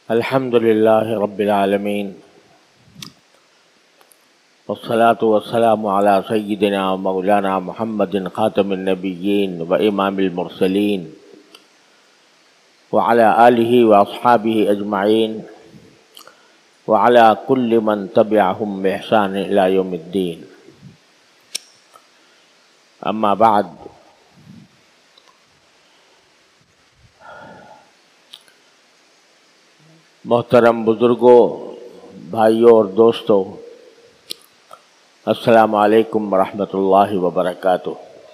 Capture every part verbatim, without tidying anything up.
الحمد للہ رب العالمین والصلاة والسلام علی سیدنا مولانا محمد خاتم النبیین و امام المرسلین وعلی آلہ واصحابہ اجمعین وعلی کل من تبعہم بإحسان الی یوم الدین. اما بعد، محترم بزرگوں، بھائیوں اور دوستوں، السلام علیکم ورحمۃ اللہ وبرکاتہ.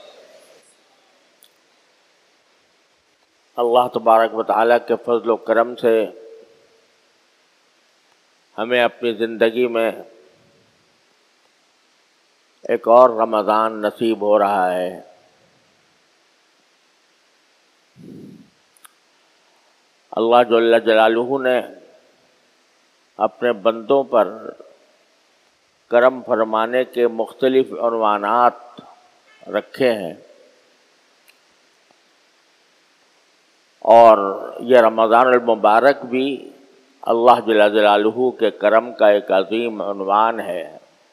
اللہ تبارک و تعالیٰ کے فضل و کرم سے ہمیں اپنی زندگی میں ایک اور رمضان نصیب ہو رہا ہے. اللہ جل جلالہ نے اپنے بندوں پر کرم فرمانے کے مختلف عنوانات رکھے ہیں، اور یہ رمضان المبارک بھی اللہ جل جلالہ کے کرم کا ایک عظیم عنوان ہے.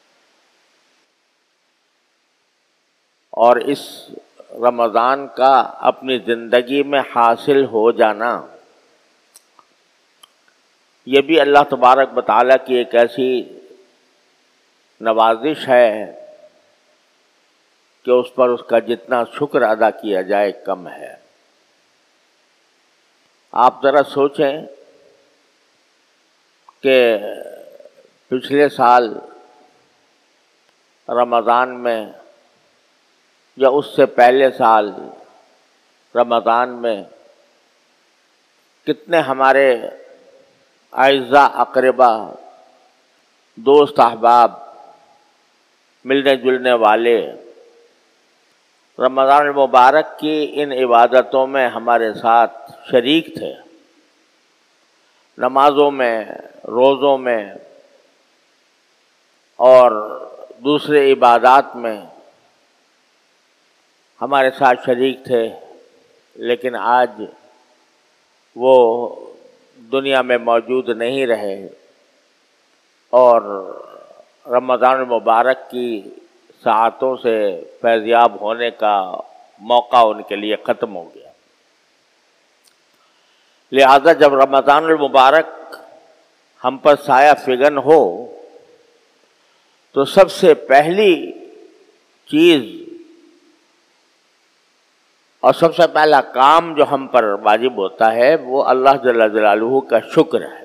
اور اس رمضان کا اپنی زندگی میں حاصل ہو جانا، یہ بھی اللہ تبارک و تعالیٰ کی ایک ایسی نوازش ہے کہ اس پر اس کا جتنا شکر ادا کیا جائے کم ہے. آپ ذرا سوچیں کہ پچھلے سال رمضان میں یا اس سے پہلے سال رمضان میں کتنے ہمارے اعزاء اقربا، دوست احباب، ملنے جلنے والے رمضان المبارک کی ان عبادتوں میں ہمارے ساتھ شریک تھے. نمازوں میں، روزوں میں اور دوسرے عبادات میں ہمارے ساتھ شریک تھے، لیکن آج وہ دنیا میں موجود نہیں رہے اور رمضان المبارک کی ساعتوں سے فیضیاب ہونے کا موقع ان کے لیے ختم ہو گیا. لہذا جب رمضان المبارک ہم پر سایہ فگن ہو تو سب سے پہلی چیز اور سب سے پہلا کام جو ہم پر واجب ہوتا ہے وہ اللہ جل جلالہ کا شکر ہے.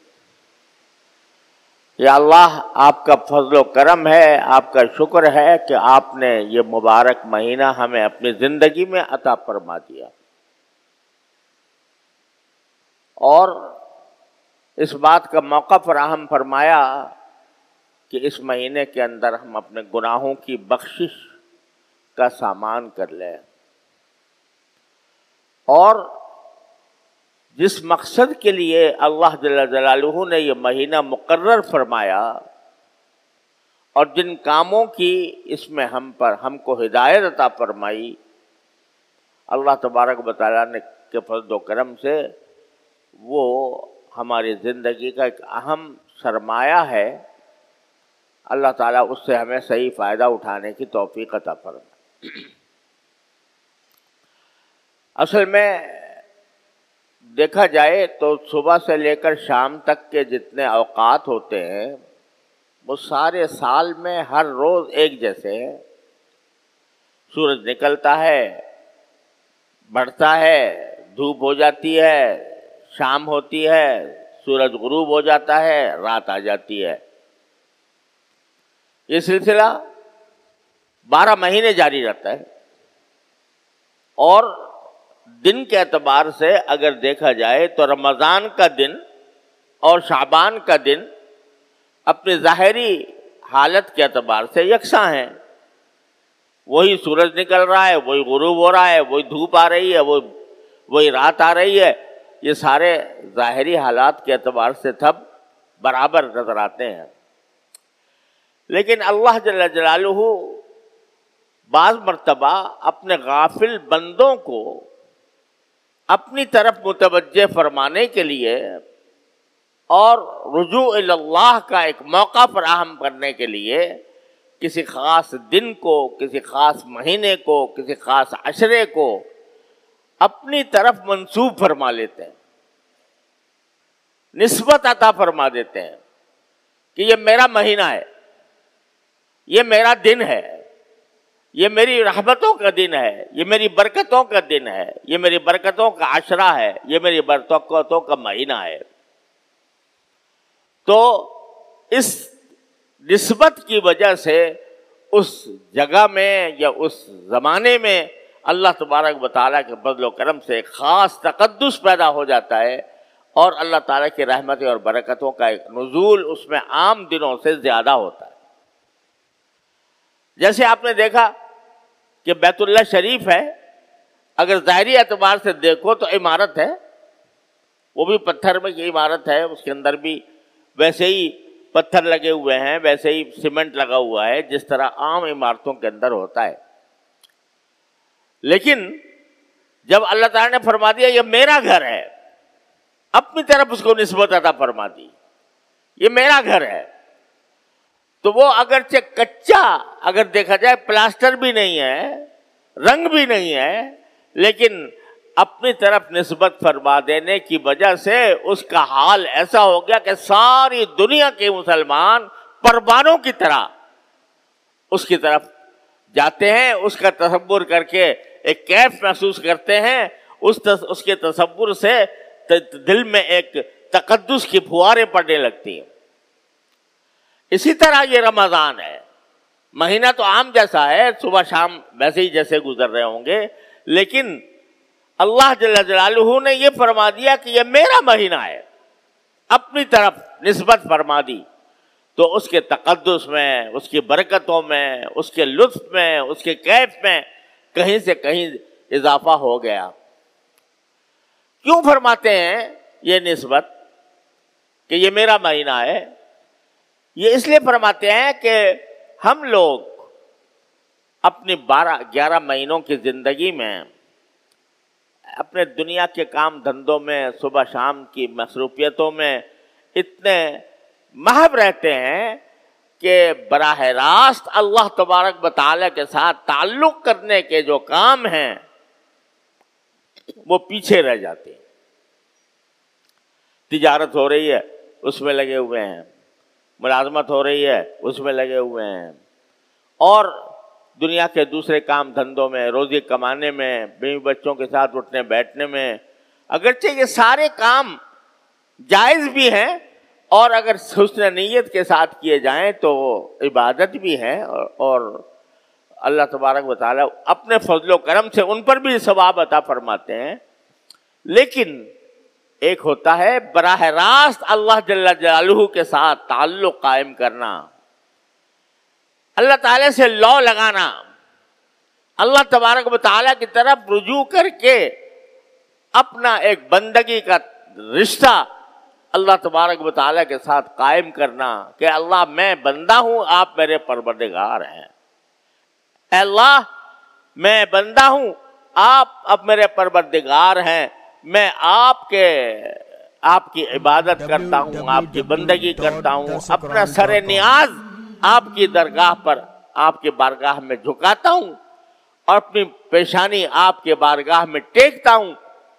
یا اللہ، آپ کا فضل و کرم ہے، آپ کا شکر ہے کہ آپ نے یہ مبارک مہینہ ہمیں اپنی زندگی میں عطا فرما دیا، اور اس بات کا موقع فراہم فرمایا کہ اس مہینے کے اندر ہم اپنے گناہوں کی بخشش کا سامان کر لیں. اور جس مقصد کے لیے اللہ جل جلالہ نے یہ مہینہ مقرر فرمایا اور جن کاموں کی اس میں ہم پر ہم کو ہدایت عطا فرمائی، اللہ تبارک و تعالیٰ نے کے فضل و کرم سے وہ ہماری زندگی کا ایک اہم سرمایہ ہے. اللہ تعالیٰ اس سے ہمیں صحیح فائدہ اٹھانے کی توفیق عطا فرمائے. اصل میں دیکھا جائے تو صبح سے لے کر شام تک کے جتنے اوقات ہوتے ہیں وہ سارے سال میں ہر روز ایک جیسے ہیں. سورج نکلتا ہے، بڑھتا ہے، دھوپ ہو جاتی ہے، شام ہوتی ہے، سورج غروب ہو جاتا ہے، رات آ جاتی ہے. یہ سلسلہ بارہ مہینے جاری رہتا ہے. اور دن کے اعتبار سے اگر دیکھا جائے تو رمضان کا دن اور شعبان کا دن اپنی ظاہری حالت کے اعتبار سے یکساں ہیں. وہی سورج نکل رہا ہے، وہی غروب ہو رہا ہے، وہی دھوپ آ رہی ہے، وہ وہی رات آ رہی ہے. یہ سارے ظاہری حالات کے اعتبار سے سب برابر نظر آتے ہیں. لیکن اللہ جل جلالہ بعض مرتبہ اپنے غافل بندوں کو اپنی طرف متوجہ فرمانے کے لیے اور رجوع الی اللہ کا ایک موقع فراہم کرنے کے لیے کسی خاص دن کو، کسی خاص مہینے کو، کسی خاص عشرے کو اپنی طرف منسوب فرما لیتے ہیں، نسبت عطا فرما دیتے ہیں کہ یہ میرا مہینہ ہے، یہ میرا دن ہے، یہ میری رحمتوں کا دن ہے، یہ میری برکتوں کا دن ہے، یہ میری برکتوں کا عشرہ ہے، یہ میری برکتوں کا مہینہ ہے۔ تو اس نسبت کی وجہ سے اس جگہ میں یا اس زمانے میں اللہ تبارک و تعالیٰ کے فضل و کرم سے ایک خاص تقدس پیدا ہو جاتا ہے، اور اللہ تعالیٰ کی رحمتیں اور برکتوں کا ایک نزول اس میں عام دنوں سے زیادہ ہوتا ہے۔ جیسے آپ نے دیکھا کہ بیت اللہ شریف ہے، اگر ظاہری اعتبار سے دیکھو تو عمارت ہے، وہ بھی پتھر میں کی عمارت ہے، اس کے اندر بھی ویسے ہی پتھر لگے ہوئے ہیں، ویسے ہی سیمنٹ لگا ہوا ہے جس طرح عام عمارتوں کے اندر ہوتا ہے۔ لیکن جب اللہ تعالیٰ نے فرما دیا یہ میرا گھر ہے، اپنی طرف اس کو نسبت عطا فرما دی، یہ میرا گھر ہے، تو وہ اگرچہ کچا اگر دیکھا جائے، پلاسٹر بھی نہیں ہے، رنگ بھی نہیں ہے، لیکن اپنی طرف نسبت فرما دینے کی وجہ سے اس کا حال ایسا ہو گیا کہ ساری دنیا کے مسلمان پروانوں کی طرح اس کی طرف جاتے ہیں، اس کا تصور کر کے ایک کیف محسوس کرتے ہیں، اس اس کے تصور سے دل میں ایک تقدس کی پھواریں پڑنے لگتی ہیں۔ اسی طرح یہ رمضان ہے، مہینہ تو عام جیسا ہے، صبح شام ویسے ہی جیسے گزر رہے ہوں گے، لیکن اللہ جل جلالہ نے یہ فرما دیا کہ یہ میرا مہینہ ہے، اپنی طرف نسبت فرما دی، تو اس کے تقدس میں، اس کی برکتوں میں، اس کے لطف میں، اس کے کیف میں کہیں سے کہیں اضافہ ہو گیا۔ کیوں فرماتے ہیں یہ نسبت کہ یہ میرا مہینہ ہے؟ یہ اس لیے فرماتے ہیں کہ ہم لوگ اپنی بارہ گیارہ مہینوں کی زندگی میں اپنے دنیا کے کام دھندوں میں، صبح شام کی مصروفیتوں میں اتنے محو رہتے ہیں کہ براہ راست اللہ تبارک و تعالیٰ کے ساتھ تعلق کرنے کے جو کام ہیں وہ پیچھے رہ جاتے ہیں۔ تجارت ہو رہی ہے، اس میں لگے ہوئے ہیں، ملازمت ہو رہی ہے، اس میں لگے ہوئے ہیں، اور دنیا کے دوسرے کام دھندوں میں، روزی کمانے میں، بیوی بچوں کے ساتھ اٹھنے بیٹھنے میں، اگرچہ یہ سارے کام جائز بھی ہیں اور اگر حسن نیت کے ساتھ کیے جائیں تو عبادت بھی ہے، اور, اور اللہ تبارک و تعالیٰ اپنے فضل و کرم سے ان پر بھی ثواب عطا فرماتے ہیں۔ لیکن ایک ہوتا ہے براہ راست اللہ جل جلالہ کے ساتھ تعلق قائم کرنا، اللہ تعالیٰ سے لو لگانا، اللہ تبارک و تعالیٰ کی طرف رجوع کر کے اپنا ایک بندگی کا رشتہ اللہ تبارک و تعالیٰ کے ساتھ قائم کرنا کہ اللہ میں بندہ ہوں، آپ میرے پروردگار ہیں، اے اللہ میں بندہ ہوں، آپ اب میرے پروردگار ہیں، میں آپ کے آپ کی عبادت کرتا ہوں، آپ کی بندگی کرتا ہوں، اپنا سر نیاز آپ کی درگاہ پر، آپ کی بارگاہ میں جھکاتا ہوں، اور اپنی پیشانی آپ کے بارگاہ میں ٹیکتا ہوں،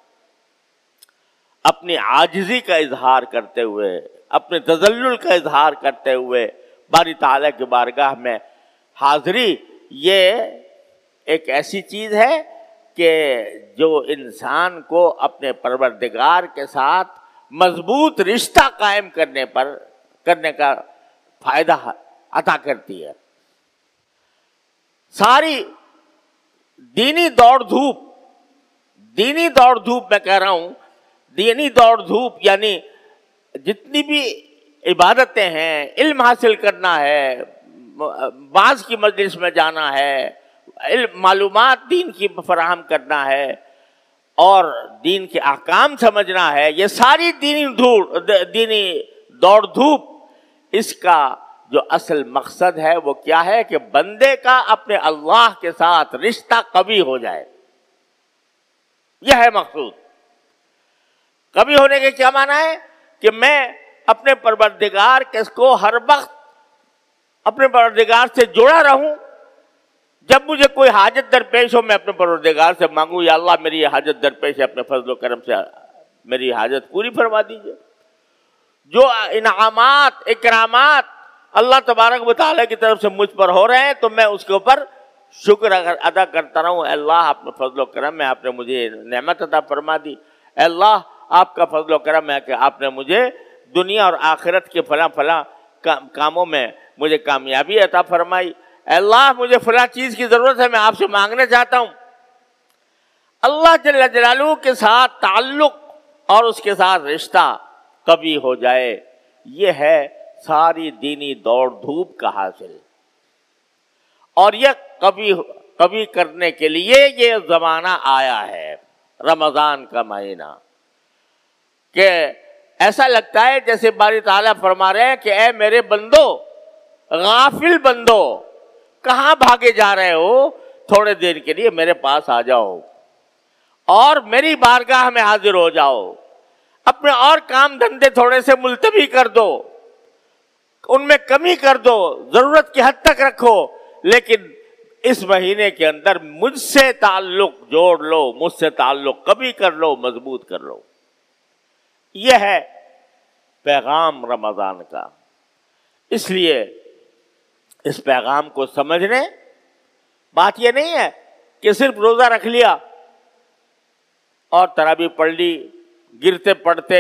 اپنی عاجزی کا اظہار کرتے ہوئے، اپنے تذلل کا اظہار کرتے ہوئے باری تعالیٰ کی بارگاہ میں حاضری۔ یہ ایک ایسی چیز ہے کہ جو انسان کو اپنے پروردگار کے ساتھ مضبوط رشتہ قائم کرنے پر کرنے کا فائدہ عطا کرتی ہے۔ ساری دینی دوڑ دھوپ دینی دوڑ دھوپ میں کہہ رہا ہوں دینی دوڑ دھوپ یعنی جتنی بھی عبادتیں ہیں، علم حاصل کرنا ہے، بعض کی مجلس میں جانا ہے، علم معلومات دین کی فراہم کرنا ہے، اور دین کے احکام سمجھنا ہے، یہ ساری دینی دھوڑ دینی دوڑ دھوپ، اس کا جو اصل مقصد ہے وہ کیا ہے کہ بندے کا اپنے اللہ کے ساتھ رشتہ قوی ہو جائے، یہ ہے مقصود۔ قوی ہونے کے کیا معنی ہے کہ میں اپنے پروردگار کس کو ہر وقت اپنے پروردگار سے جڑا رہوں. جب مجھے کوئی حاجت درپیش ہو میں اپنے پروردگار سے مانگوں یا اللہ میری یہ حاجت درپیش ہے, اپنے فضل و کرم سے میری حاجت پوری فرما دیجیے. جو انعامات اکرامات اللہ تبارک و تعالیٰ کی طرف سے مجھ پر ہو رہے ہیں تو میں اس کے اوپر شکر ادا کرتا رہوں. اے اللہ اپنے فضل و کرم میں آپ نے مجھے نعمت عطا فرما دی. اے اللہ آپ کا فضل و کرم ہے کہ آپ نے مجھے دنیا اور آخرت کے فلاں فلاں کاموں میں مجھے کامیابی عطا فرمائی. اے اللہ مجھے فلاں چیز کی ضرورت ہے, میں آپ سے مانگنا چاہتا ہوں. اللہ جل جلالہ کے ساتھ تعلق اور اس کے ساتھ رشتہ کبھی ہو جائے, یہ ہے ساری دینی دوڑ دھوپ کا حاصل. اور یہ کبھی کبھی کرنے کے لیے یہ زمانہ آیا ہے, رمضان کا مہینہ, کہ ایسا لگتا ہے جیسے باری تعالیٰ فرما رہے ہیں کہ اے میرے بندو, غافل بندو, کہاں بھاگے جا رہے ہو, تھوڑے دیر کے لیے میرے پاس آ جاؤ اور میری بارگاہ میں حاضر ہو جاؤ. اپنے اور کام دھندے تھوڑے سے ملتوی کر دو, ان میں کمی کر دو, ضرورت کی حد تک رکھو, لیکن اس مہینے کے اندر مجھ سے تعلق جوڑ لو, مجھ سے تعلق کبھی کر لو, مضبوط کر لو. یہ ہے پیغام رمضان کا. اس لیے اس پیغام کو سمجھنے, بات یہ نہیں ہے کہ صرف روزہ رکھ لیا اور تراویح پڑھ لی, گرتے پڑھتے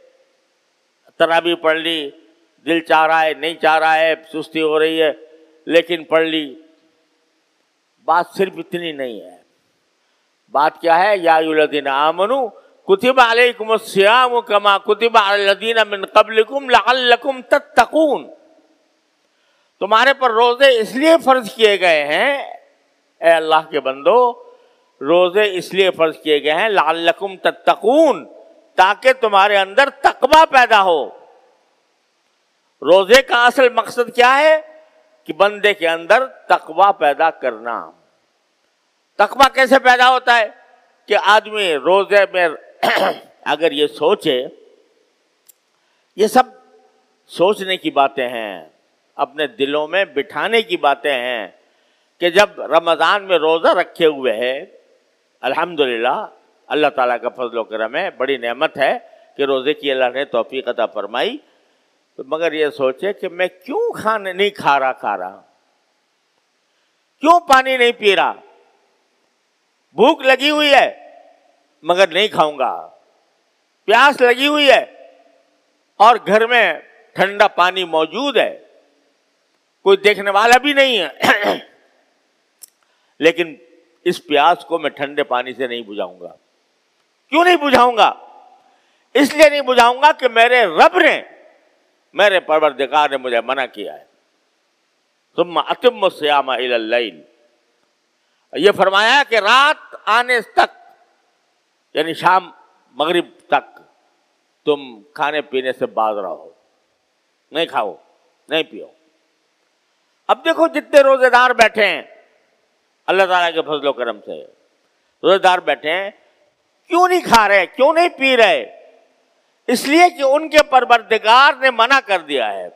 تراویح پڑھ لی, دل چاہ رہا ہے نہیں چاہ رہا ہے, سستی ہو رہی ہے لیکن پڑھ لی. بات صرف اتنی نہیں ہے. بات کیا ہے؟ یا ایھا الذین آمنوا کتب علیکم الصیام کما کتب علی الذین من قبلکم لعلکم تتقون. تمہارے پر روزے اس لیے فرض کیے گئے ہیں اے اللہ کے بندو, روزے اس لیے فرض کیے گئے ہیں لعلکم تتقون, تاکہ تمہارے اندر تقویٰ پیدا ہو. روزے کا اصل مقصد کیا ہے؟ کہ بندے کے اندر تقویٰ پیدا کرنا. تقویٰ کیسے پیدا ہوتا ہے؟ کہ آدمی روزے میں اگر یہ سوچے, یہ سب سوچنے کی باتیں ہیں, اپنے دلوں میں بٹھانے کی باتیں ہیں کہ جب رمضان میں روزہ رکھے ہوئے ہے, الحمدللہ اللہ تعالیٰ کا فضل و کرم ہے, بڑی نعمت ہے کہ روزے کی اللہ نے توفیق عطا فرمائی, مگر یہ سوچے کہ میں کیوں کھانے نہیں کھا رہا کھا رہا کیوں پانی نہیں پی رہا, بھوک لگی ہوئی ہے مگر نہیں کھاؤں گا, پیاس لگی ہوئی ہے اور گھر میں ٹھنڈا پانی موجود ہے, کوئی دیکھنے والا بھی نہیں ہے, لیکن اس پیاس کو میں ٹھنڈے پانی سے نہیں بجھاؤں گا. کیوں نہیں بجھاؤں گا؟ اس لیے نہیں بجھاؤں گا کہ میرے رب نے, میرے پروردگار نے مجھے منع کیا ہے. ثم اتم الصیام الی اللیل, یہ فرمایا کہ رات آنے تک یعنی شام مغرب تک تم کھانے پینے سے باز رہو, نہیں کھاؤ نہیں پیو. اب دیکھو جتنے روزے دار بیٹھے ہیں اللہ تعالیٰ کے فضل و کرم سے, روزے دار بیٹھے ہیں, کیوں نہیں کھا رہے, کیوں نہیں پی رہے؟ اس لیے کہ ان کے پروردگار نے منع کر دیا ہے,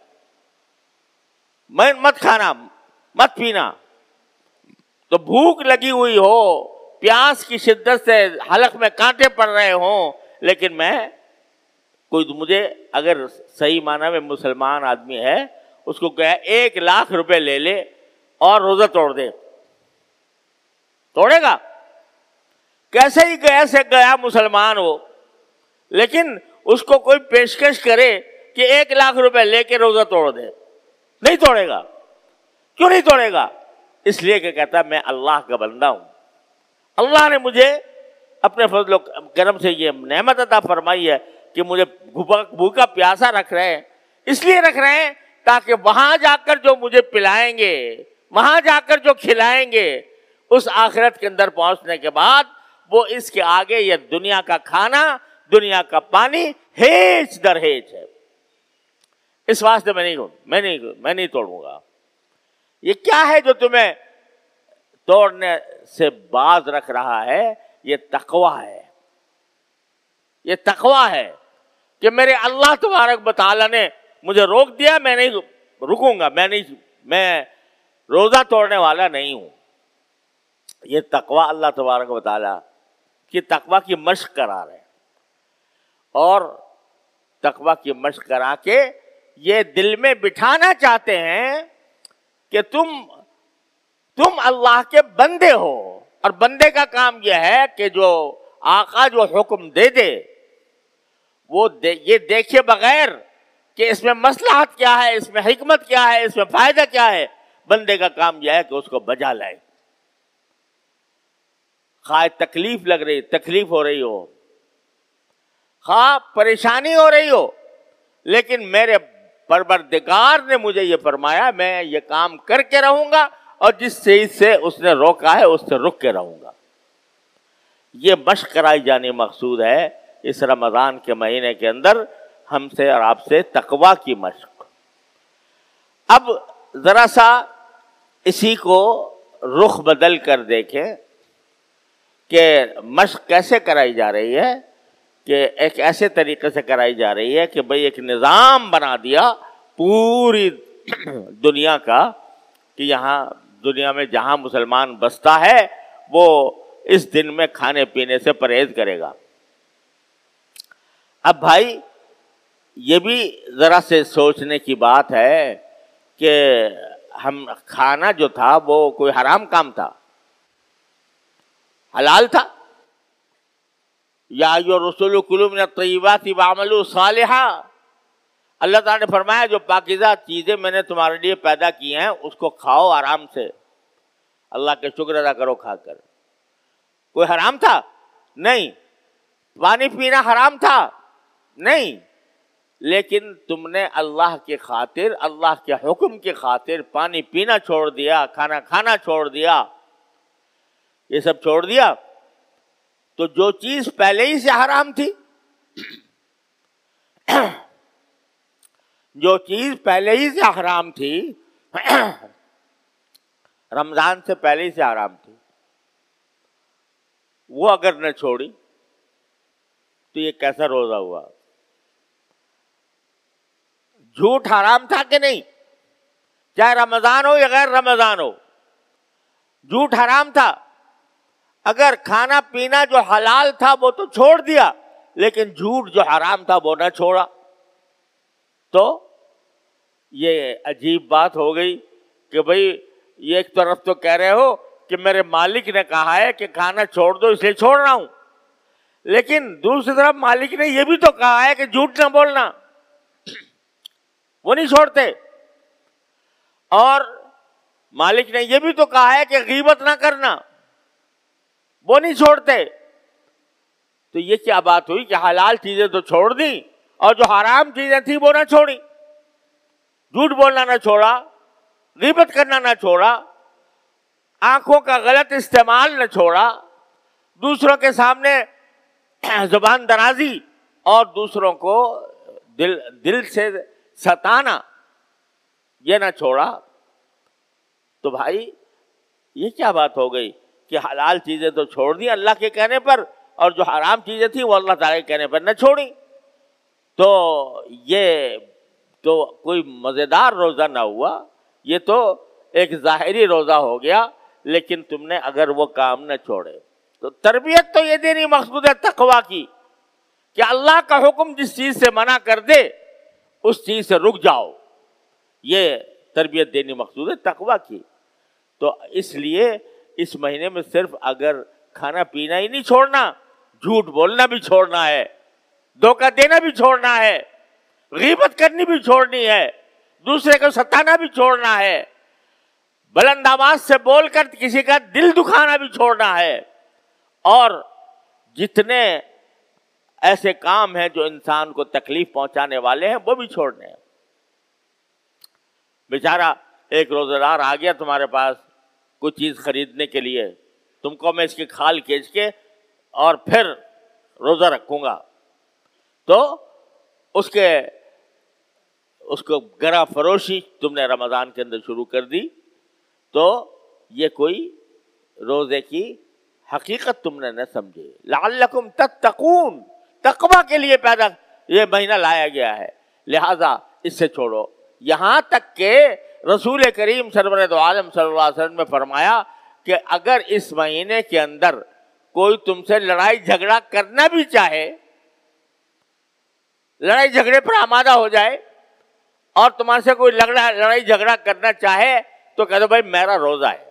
مت کھانا مت پینا. تو بھوک لگی ہوئی ہو, پیاس کی شدت سے حلق میں کانٹے پڑ رہے ہوں, لیکن میں کوئی مجھے اگر صحیح معنی میں مسلمان آدمی ہے اس کو کہا ایک لاکھ روپے لے لے اور روزہ توڑ دے, توڑے گا؟ کیسے ہی کیسے گیا مسلمان ہو, لیکن اس کو کوئی پیشکش کرے کہ ایک لاکھ روپے لے کے روزہ توڑ دے, نہیں توڑے گا. کیوں نہیں توڑے گا؟ اس لیے کہ کہتا ہے میں اللہ کا بندہ ہوں, اللہ نے مجھے اپنے فضل و کرم سے یہ نعمت عطا فرمائی ہے کہ مجھے بھوکا پیاسا رکھ رہے ہیں. اس لیے رکھ رہے ہیں تاکہ وہاں جا کر جو مجھے پلائیں گے, وہاں جا کر جو کھلائیں گے, اس آخرت کے اندر پہنچنے کے بعد وہ اس کے آگے یہ دنیا کا کھانا, دنیا کا پانی ہیچ در ہیچ ہے. اس واسطے میں نہیں میں نہیں میں نہیں توڑوں گا. یہ کیا ہے جو تمہیں توڑنے سے باز رکھ رہا ہے؟ یہ تقویٰ ہے, یہ تقویٰ ہے کہ میرے اللہ تبارک و تعالیٰ نے مجھے روک دیا، میں نہیں رکوں گا، میں نہیں میں روزہ توڑنے والا نہیں ہوں. یہ تقویٰ اللہ تبارک و تعالیٰ کی تقویٰ کی مشق کرا رہے ہیں، اور تقویٰ کی مشق کرا کے یہ دل میں بٹھانا چاہتے ہیں کہ تم تم اللہ کے بندے ہو، اور بندے کا کام یہ ہے کہ جو آقا جو حکم دے دے وہ دے یہ دیکھے بغیر کہ اس میں مصلحت کیا ہے، اس میں حکمت کیا ہے، اس میں فائدہ کیا ہے، بندے کا کام یہ ہے کہ اس کو بجا لائے. خواہ تکلیف لگ رہی تکلیف ہو رہی ہو، خواہ پریشانی ہو رہی ہو، لیکن میرے پروردگار نے مجھے یہ فرمایا میں یہ کام کر کے رہوں گا، اور جس چیز سے اس نے روکا ہے اس سے رک کے رہوں گا. یہ مشق کرائی جانی مقصود ہے اس رمضان کے مہینے کے اندر ہم سے اور آپ سے تقویٰ کی مشق. اب ذرا سا اسی کو رخ بدل کر دیکھیں کہ مشق کیسے کرائی جا رہی ہے، کہ ایک ایسے طریقے سے کرائی جا رہی ہے کہ بھئی ایک نظام بنا دیا پوری دنیا کا کہ یہاں دنیا میں جہاں مسلمان بستا ہے وہ اس دن میں کھانے پینے سے پرہیز کرے گا. اب بھائی یہ بھی ذرا سے سوچنے کی بات ہے کہ ہم کھانا جو تھا وہ کوئی حرام کام تھا، حلال تھا. یا ایھا الرسول کلوا من الطیبات واعملوا صالحا، اللہ تعالیٰ نے فرمایا جو پاکیزہ چیزیں میں نے تمہارے لیے پیدا کی ہیں اس کو کھاؤ آرام سے، اللہ کے شکر ادا کرو کھا کر. کوئی حرام تھا؟ نہیں. پانی پینا حرام تھا؟ نہیں. لیکن تم نے اللہ کی خاطر، اللہ کے حکم کی خاطر پانی پینا چھوڑ دیا، کھانا کھانا چھوڑ دیا، یہ سب چھوڑ دیا. تو جو چیز پہلے ہی سے حرام تھی، جو چیز پہلے ہی سے حرام تھی، رمضان سے پہلے ہی سے حرام تھی، وہ اگر نہ چھوڑی تو یہ کیسا روزہ ہوا؟ جھوٹ حرام تھا کہ نہیں؟ چاہے رمضان ہو یا غیر رمضان ہو، جھوٹ حرام تھا. اگر کھانا پینا جو حلال تھا وہ تو چھوڑ دیا، لیکن جھوٹ جو حرام تھا وہ نہ چھوڑا، تو یہ عجیب بات ہو گئی کہ بھئی یہ ایک طرف تو کہہ رہے ہو کہ میرے مالک نے کہا ہے کہ کھانا چھوڑ دو اس لیے چھوڑ رہا ہوں، لیکن دوسری طرف مالک نے یہ بھی تو کہا ہے کہ جھوٹ نہ بولنا، وہ نہیں چھوڑتے. اور مالک نے یہ بھی تو کہا ہے کہ غیبت نہ کرنا، وہ نہیں چھوڑتے. تو یہ کیا بات ہوئی کہ حلال چیزیں تو چھوڑ دیں اور جو حرام چیزیں تھیں وہ نہ چھوڑی، جھوٹ بولنا نہ چھوڑا، غیبت کرنا نہ چھوڑا، آنکھوں کا غلط استعمال نہ چھوڑا، دوسروں کے سامنے زبان درازی اور دوسروں کو دل دل سے ستانا یہ نہ چھوڑا. تو بھائی یہ کیا بات ہو گئی کہ حلال چیزیں تو چھوڑ دی اللہ کے کہنے پر، اور جو حرام چیزیں تھیں وہ اللہ تعالیٰ کے کہنے پر نہ چھوڑی. تو یہ تو کوئی مزیدار روزہ نہ ہوا، یہ تو ایک ظاہری روزہ ہو گیا. لیکن تم نے اگر وہ کام نہ چھوڑے تو تربیت تو یہ دینی مقصود ہے تقویٰ کی کہ اللہ کا حکم جس چیز سے منع کر دے اس چیز سے رک جاؤ، یہ تربیت دینی مقصود ہے تقویٰ کی. تو اس لیے اس مہینے میں صرف اگر کھانا پینا ہی نہیں چھوڑنا، جھوٹ بولنا بھی چھوڑنا ہے، دھوکہ دینا بھی چھوڑنا ہے، غیبت کرنی بھی چھوڑنی ہے، دوسرے کو ستانا بھی چھوڑنا ہے، بلند آواز سے بول کر کسی کا دل دکھانا بھی چھوڑنا ہے، اور جتنے ایسے کام ہیں جو انسان کو تکلیف پہنچانے والے ہیں وہ بھی چھوڑنے ہیں. بیچارہ ایک روزہ دار آ گیا تمہارے پاس کوئی چیز خریدنے کے لیے، تم کو میں اس کی کھال کھینچ کے اور پھر روزہ رکھوں گا، تو اس کے اس کو گرا فروشی تم نے رمضان کے اندر شروع کر دی، تو یہ کوئی روزے کی حقیقت تم نے نہ سمجھے. لعلکم تتقون، تقویٰ کے لیے پیدا یہ مہینہ لایا گیا ہے، لہذا اس سے چھوڑو. یہاں تک کہ رسول کریم سرور دو عالم صلی اللہ علیہ وسلم نے فرمایا کہ اگر اس مہینے کے اندر کوئی تم سے لڑائی جھگڑا کرنا بھی چاہے، لڑائی جھگڑے پر آمادہ ہو جائے اور تمہارے سے کوئی لڑائی جھگڑا کرنا چاہے تو کہہ دو بھائی میرا روزہ ہے،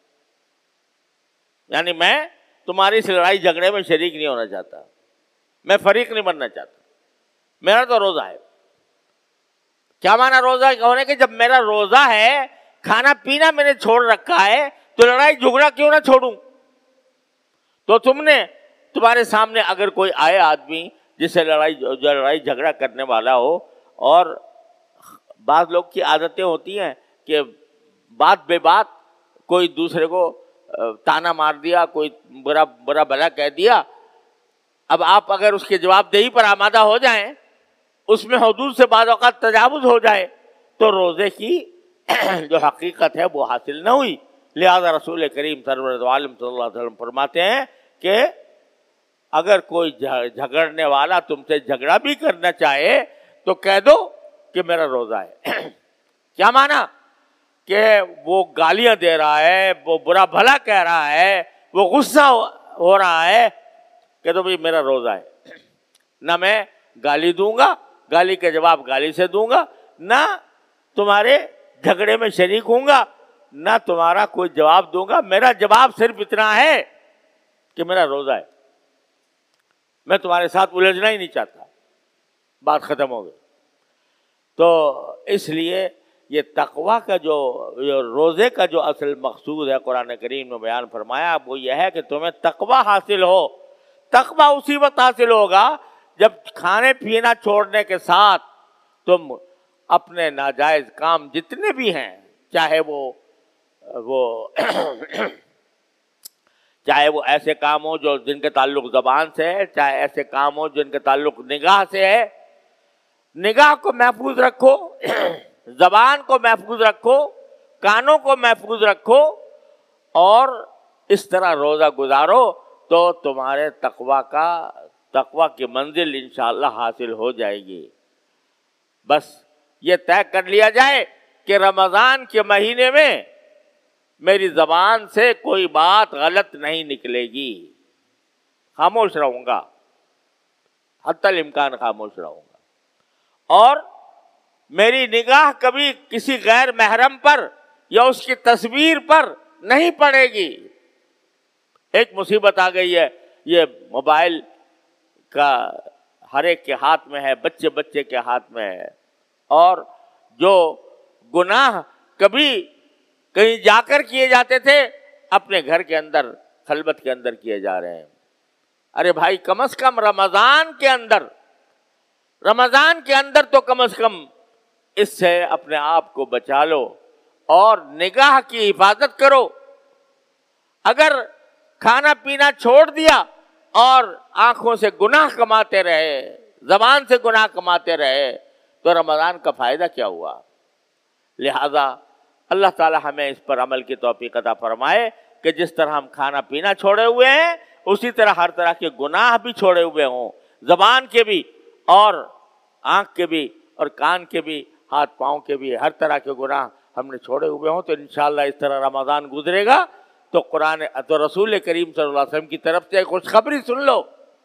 یعنی میں تمہاری اس لڑائی جھگڑے میں شریک نہیں ہونا چاہتا، میں فریق نہیں بننا چاہتا، میرا تو روزہ ہے. کیا معنی روزہ ہونے کے؟ جب میرا روزہ ہے، کھانا پینا میں نے چھوڑ رکھا ہے، تو لڑائی جھگڑا کیوں نہ چھوڑوں؟ تو تم نے تمہارے سامنے اگر کوئی آئے آدمی جس سے لڑائی جو لڑائی جھگڑا کرنے والا ہو، اور بعض لوگ کی عادتیں ہوتی ہیں کہ بات بے بات کوئی دوسرے کو تانا مار دیا، کوئی برا برا بھلا کہہ دیا. اب آپ اگر اس کے جواب دہی پر آمادہ ہو جائیں، اس میں حدود سے بعض اوقات تجاوز ہو جائے، تو روزے کی جو حقیقت ہے وہ حاصل نہ ہوئی. لہذا رسول کریم سرور عالم صلی اللہ علیہ وسلم فرماتے ہیں کہ اگر کوئی جھگڑنے والا تم سے جھگڑا بھی کرنا چاہے تو کہہ دو کہ میرا روزہ ہے. کیا معنی؟ کہ وہ گالیاں دے رہا ہے، وہ برا بھلا کہہ رہا ہے، وہ غصہ ہو رہا ہے، کہہ دو بھائی میرا روزہ ہے. نہ میں گالی دوں گا، گالی کے جواب گالی سے دوں گا، نہ تمہارے جھگڑے میں شریک ہوں گا، نہ تمہارا کوئی جواب دوں گا. میرا جواب صرف اتنا ہے کہ میرا روزہ ہے، میں تمہارے ساتھ الجھنا ہی نہیں چاہتا. بات ختم ہو گئی. تو اس لیے یہ تقویٰ کا جو روزے کا جو اصل مقصود ہے قرآن کریم نے بیان فرمایا وہ یہ ہے کہ تمہیں تقویٰ حاصل ہو. تقویٰ اسی وقت حاصل ہوگا جب کھانے پینا چھوڑنے کے ساتھ تم اپنے ناجائز کام جتنے بھی ہیں، چاہے وہ وہ چاہے وہ ایسے کام ہو جو جن کے تعلق زبان سے ہے، چاہے ایسے کام ہو جن کے تعلق نگاہ سے ہے. نگاہ کو محفوظ رکھو، زبان کو محفوظ رکھو، کانوں کو محفوظ رکھو، اور اس طرح روزہ گزارو تو تمہارے تقویٰ کا تقویٰ کی منزل انشاءاللہ حاصل ہو جائے گی. بس یہ طے کر لیا جائے کہ رمضان کے مہینے میں میری زبان سے کوئی بات غلط نہیں نکلے گی، خاموش رہوں گا، حتی الامکان خاموش رہوں گا، اور میری نگاہ کبھی کسی غیر محرم پر یا اس کی تصویر پر نہیں پڑے گی. ایک مصیبت آ گئی ہے، یہ موبائل کا ہر ایک کے ہاتھ میں ہے، بچے بچے کے ہاتھ میں ہے، اور جو گناہ کبھی کہیں جا کر کیے جاتے تھے اپنے گھر کے اندر خلوت کے اندر کیے جا رہے ہیں. ارے بھائی کم از کم رمضان کے اندر رمضان کے اندر تو کم از کم اس سے اپنے آپ کو بچا لو اور نگاہ کی حفاظت کرو. اگر کھانا پینا چھوڑ دیا اور آنکھوں سے گناہ کماتے رہے، زبان سے گناہ کماتے رہے، تو رمضان کا فائدہ کیا ہوا؟ لہذا اللہ تعالی ہمیں اس پر عمل کی توفیق عطا فرمائے کہ جس طرح ہم کھانا پینا چھوڑے ہوئے ہیں اسی طرح ہر طرح کے گناہ بھی چھوڑے ہوئے ہوں، زبان کے بھی اور آنکھ کے بھی اور کان کے بھی، ہاتھ پاؤں کے بھی، ہر طرح کے گناہ ہم نے چھوڑے ہوئے ہوں. تو انشاءاللہ اس طرح رمضان گزرے گا تو قرآن تو رسول کریم صلی اللہ علیہ وسلم کی طرف سے خوشخبری سن لو.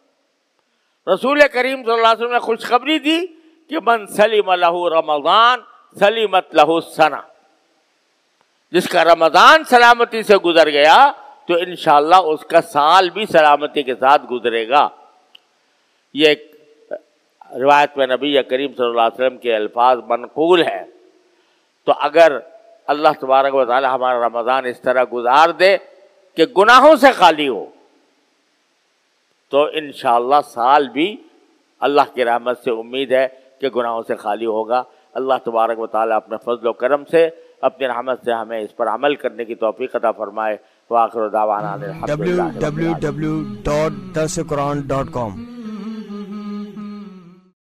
رسول کریم صلی اللہ علیہ وسلم نے خوشخبری دی کہ من سلم لہ رمضان سلمت لہ السنہ، جس کا رمضان سلامتی سے گزر گیا تو انشاءاللہ اس کا سال بھی سلامتی کے ساتھ گزرے گا. یہ ایک روایت میں نبی کریم صلی اللہ علیہ وسلم کے الفاظ منقول ہیں. تو اگر اللہ تبارک و تعالی ہمارا رمضان اس طرح گزار دے کہ گناہوں سے خالی ہو تو انشاءاللہ سال بھی اللہ کی رحمت سے امید ہے کہ گناہوں سے خالی ہوگا. اللہ تبارک و تعالی اپنے فضل و کرم سے اپنی رحمت سے ہمیں اس پر عمل کرنے کی توفیق عطا فرمائے. وآخر دعوانا الحمدللہ. ڈبلیو ڈبلیو ڈبلیو ڈاٹ درس قرآن ڈاٹ کام